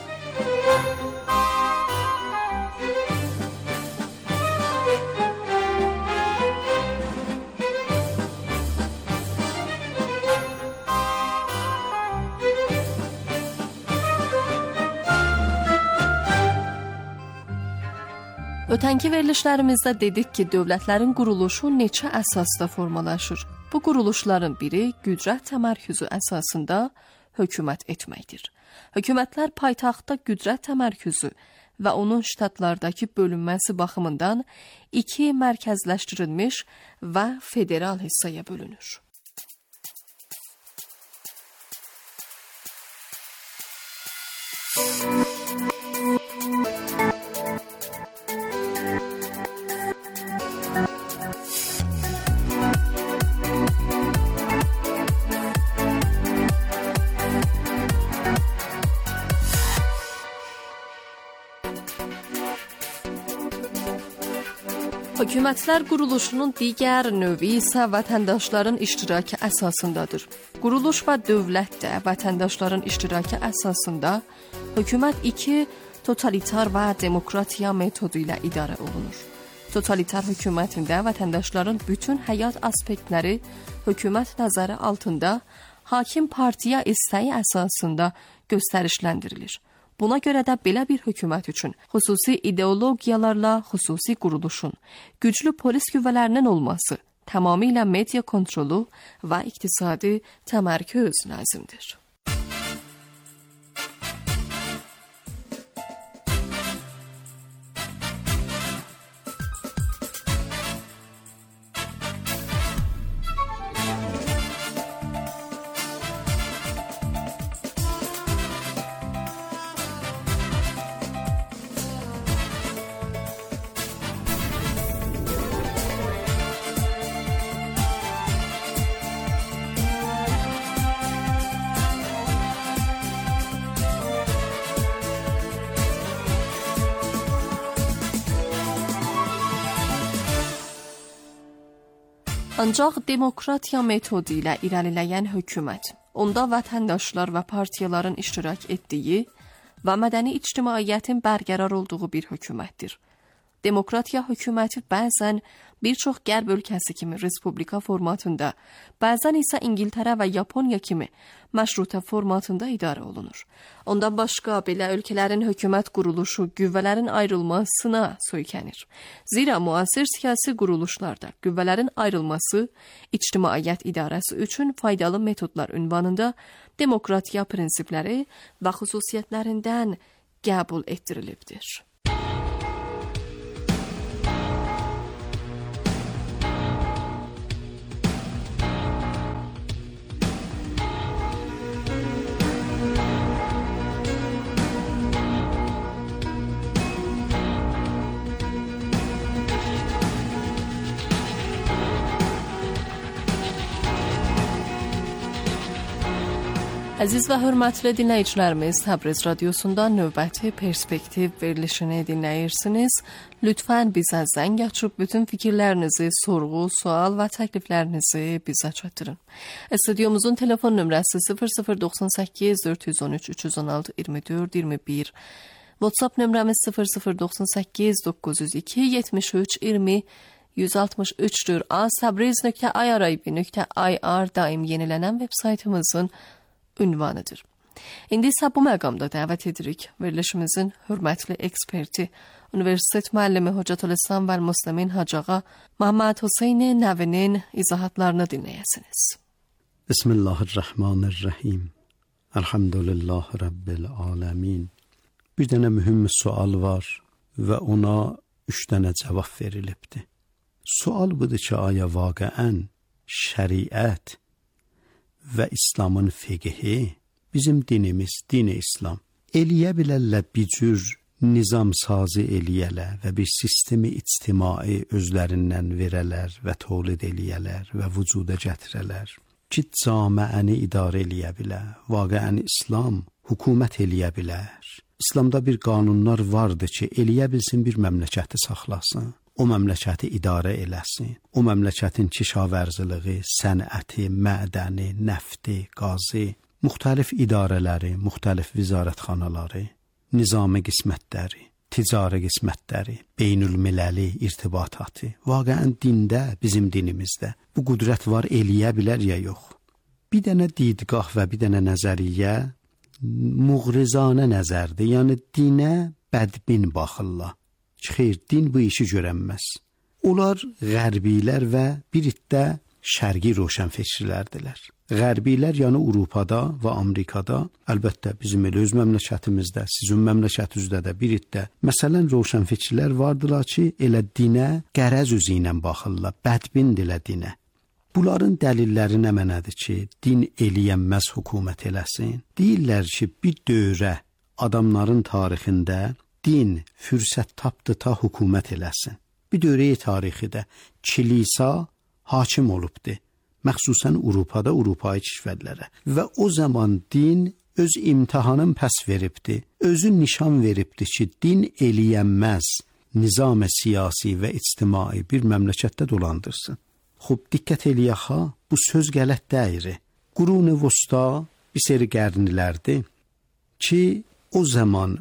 Ötənki verilişlərimizdə dedik ki, dövlətlərin quruluşu neçə əsasda formalaşır. Bu quruluşların biri qüdrət təmərküzü əsasında hökumət etməkdir. Hökumətlər paytaxtda qüdrət təmərküzü və onun ştatlardakı bölünməsi baxımından iki mərkəzləşdirilmiş və federal hissəyə bölünür. Hökumətlər quruluşunun digər növü isə vətəndaşların iştirakı əsasındadır. Quruluş və dövlət də vətəndaşların iştirakı əsasında hökumət iki totalitar və demokratiya metodu ilə idarə olunur. Totalitar hökumətində vətəndaşların bütün həyat aspektləri hökumət nəzəri altında hakim partiya istəyi əsasında göstərişləndirilir. Buna görə də belə bir hökumət üçün xüsusi ideologiyalarla xüsusi quruluşun, güclü polis qüvvələrinin olması, tamamilə media kontrolu və iqtisadi təmərküz lazımdır. Ancaq demokratiya metodu ilə irəliləyən hökumət, onda vətəndaşlar və partiyaların iştirak etdiyi və mədəni ictimaiyyətin bərqərar olduğu bir hökumətdir. Demokratiya hökuməti bəzən bir çox qərb ölkəsi kimi respublika formatında, bəzən isə İngiltərə və Yaponiya kimi məşrutə formatında idarə olunur. Ondan başqa belə ölkələrin hökumət quruluşu qüvvələrin ayrılmasına söykənir. Zira müasir siyasi quruluşlarda qüvvələrin ayrılması ictimaiyyət idarəsi üçün faydalı metodlar ünvanında demokratiya prinsipləri və xüsusiyyətlərindən qəbul etdirilibdir. Əziz və hörmətli dinləyicilərimiz, Təbriz radiosunda növbəti perspektiv verilişini dinləyirsiniz. Lütfən bizə zəng açıb bütün fikirlərinizi, sorğu, sual və təkliflərinizi bizə çatdırın. Studiomuzun telefon nömrəsi 0098 413 316 24 21. WhatsApp nömrəmiz 0098 902 73 20 163'dür. asabriz.irib.ir daim yenilenen web saytımızın ünvanıdır. İndi isə bu məqamda dəvət edirik verilişimizin hörmətli eksperti, Universitet müəllimi Hocatülislam və Müslimin Hacağa Məhəmməd Hüseyn Nəvinin izahatlarını dinləyəsiniz. Bismillahirrahmanirrahim. Elhamdülillah Rabbil alemin. Bir dənə mühüm sual var və ona 3 dənə cavab verilibdir. Sual budur ki, aya vaqəən şəriət və İslamın fiqhi, bizim dinimiz, din-i İslam, eləyə bilərlər bir cür nizam sazı eləyələ və bir sistemi ictimai özlərindən verələr və tolid eləyələr və vücuda gətirələr ki, camiəni idarə eləyə bilər. Vaqəən İslam hökumət eləyə bilər. İslamda bir qanunlar vardır ki, eləyə bilsin bir məmləkəti saxlasın. O məmləkəti idarə eləsin. O məmləkətin kişavərziliyi, sənəti, mədəni, nəfti, qazı, müxtəlif idarələri, müxtəlif vizarətxanaları, nizami qismətləri, ticari qismətləri, beynülmilləli irtibatatı. Vaqəən dində, bizim dinimizdə bu qüdrət var, eləyə bilər ya yox. Bir dənə didgah və bir dənə nəzəriyyə muğrizanə nəzərdir. Yəni dinə bədbin baxırlar. Xeyr, din bu işi görənməz. Onlar qərbilər və bir iddə şərqi roşənfəkirlərdilər. Qərbilər yəni Avropada və Amerikada, əlbəttə bizim elə öz məmləkətimizdə, sizin məmləkətinizdə də bir iddə məsələn roşənfəkirlər vardılar ki, elə dinə qərəz üzü ilə baxırlar, bədbindirlər dinə. Bunların dəlilləri nə mənədir ki, din eləyənməz hökumət eləsin? Deyirlər ki, bir dövrə adamların tarixində din fürsət tapdı ta hökumət eləsin. Bir dövrəyə tarixidə kilisa hakim olubdu. Məxsusən Avropada, Avropai kişvərlərə. Və o zaman din öz imtihanın pəs veribdi. Özü nişan veribdi ki, din eləyənməz nizam siyasi və ictimai bir məmləkətdə dolandırsın. Xub, diqqət eləyək ha, bu söz qələt deyir. Qurun-i Vusta bir seri qərnilərdir ki, o zaman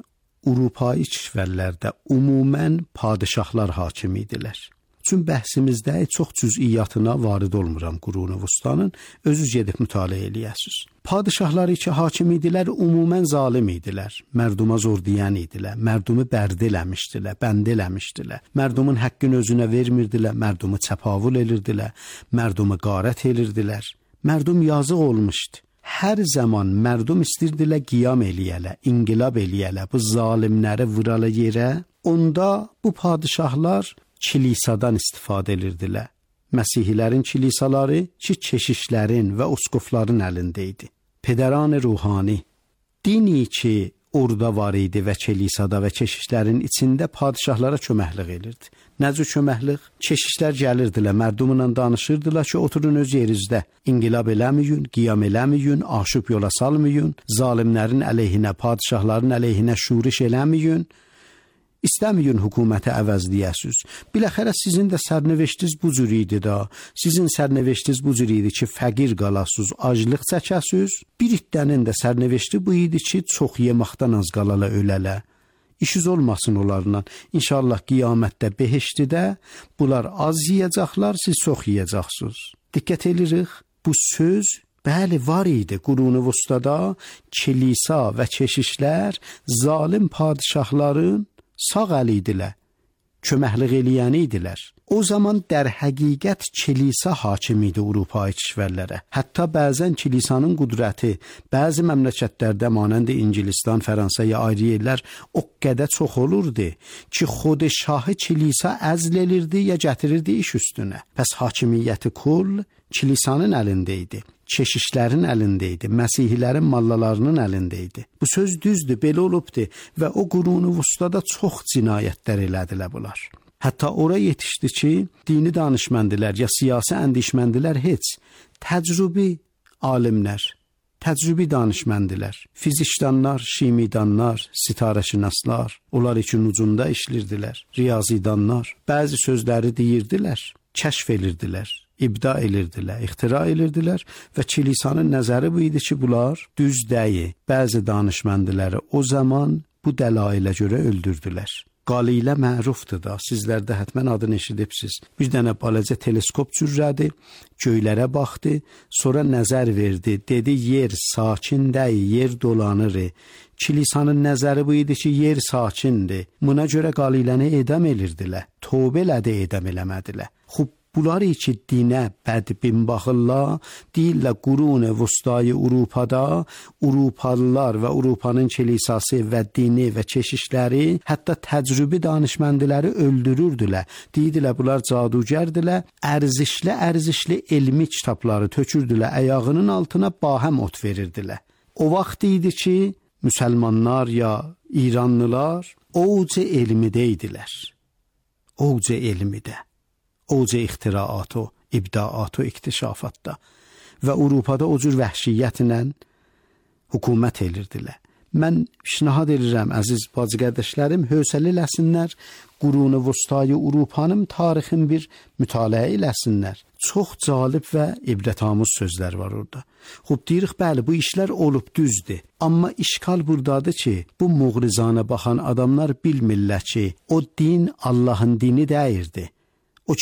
Avropa kişvərlərdə ümumən padişahlar hakim idilər. Üçün bəhsimizdə çox cüz'iyyatına varid olmuram Qurun-u Vüstanın, özünüz gedib mütaliə eləyəsiniz. Padişahları ki hakim idilər, ümumən zalim idilər, mərduma zor deyən idilər, mərdumu bərd eləmişdilər, bənd eləmişdilər, mərdumun həqqini özünə vermirdilər, mərdumu çəpavul edirdilər, mərdumu qarət edirdilər. Mərdum yazıq olmuşdu. Hər zaman mərdum istirdilər qiyam eləyələ, inqilab eləyələ, bu zalimləri vuralə yerə. Onda bu padişahlar kilisadan istifadə edirdilər. Məsihilərin kilisaları ki, keşişlərin və uskufların əlində idi. Pederan ruhani, dini ki orada var idi və kilisada və keşişlərin içində padişahlara köməklik edirdi. Necə köməklik? Keşişlər gəlirdilər, mərdumla danışırdılar ki, oturun öz yerinizdə, inqilab eləməyin, qiyam eləməyin, aşıb yola salmayın, zalimlərin əleyhinə, padişahların əleyhinə şuriş eləməyin, İstəməyin hökuməti əvəzləyəsiniz. Biləxərə sizin də sərnəveştiniz bu cür idi da. Sizin sərnəveştiniz bu cür idi ki, fəqir qalasınız, aclıq çəkəsiniz. Bir iddənin də sərnəveşti bu idi ki, çox yemaqdan az qalala ölələ. İşiniz olmasın onlarla. İnşallah qiyamətdə, behiştidə bunlar az yiyəcəklər, siz çox yiyəcəksiniz. Diqqət edirik, bu söz bəli var idi Qurun-u Vüstada, kilisa və keşişlər zalim padişahların sağ əli idilər, köməklik eləyəni idilər. O zaman dər həqiqət kilisa hakim idi Avropa kişvərlərə. Hətta bəzən kilisanın qüdrəti bəzi məmləkətlərdə manənd İngilistan, Fransa ya ayrı yerlər o qədər çox olurdu ki, xod şahı kilisa əzl elirdi ya gətirirdi iş üstünə. Bəs hakimiyyəti kul kilisanın əlində idi. Keşişlərin əlində idi, məsihilərin mallalarının əlində idi. Bu söz düzdür, belə olubdu və o Qurun-u Vüstada çox cinayətlər elədilər bunlar. Hətta ora yetişdi ki, dini danışməndilər ya siyasi əndişməndilər heç, təcrübi alimlər, təcrübi danışməndilər, fizikdanlar, şimidanlar, sitarəşinaslar, onlar üçün ucunda işlirdilər, riyazidanlar, bəzi sözləri deyirdilər, kəşf edirdilər, ibda edirdilər, ixtira edirdilər və kilisanın nəzəri bu idi ki, bunlar düz deyil. Bəzi danışməndiləri o zaman bu dəlailə görə öldürdülər. Qalilə mərufdur da, sizlər də hətmən adını eşidibsiz. Bir dənə balaca teleskop cürrədi, göylərə baxdı, sonra nəzər verdi, dedi yer sakin deyil, yer dolanır. Kilisanın nəzəri bu idi ki, yer sakindir. Buna görə qaliləni edam edirdilər, tövbə elədi, edam eləmədilər. Xub, bunları ki, dinə bədbin baxırlar, deyirlər Qurun-u Vüstayı Avropada, Avropalılar və Avropanın kilisası və dini və keşişləri, hətta təcrübi danışməndiləri öldürürdülər. Deyirdilər, bunlar cadugərdirlər, ərzişli elmi kitabları tökürdülər, ayağının altına bahəm ot verirdilər. O vaxt idi ki, müsəlmanlar ya İranlılar oca elmidə idilər. Oca elmidə. Oca ixtiraat o, ibdaat o, iktişafatda və Avropada o cür vəhşiyyətlə hökumət edirdilər. Mən pişnahad edirəm, əziz bacı qardaşlarım, hövsələ eləsinlər, Qurun-u Vüstayı Avropanın tarixin bir mütaliə eləsinlər. Çox cəlib və ibrətamiz sözlər var orada. Xub deyirik, bəli, bu işlər olub düzdür. Amma işgal buradadır ki, bu muğrizana baxan adamlar bilmirlər ki, o din Allahın dini deyirdi.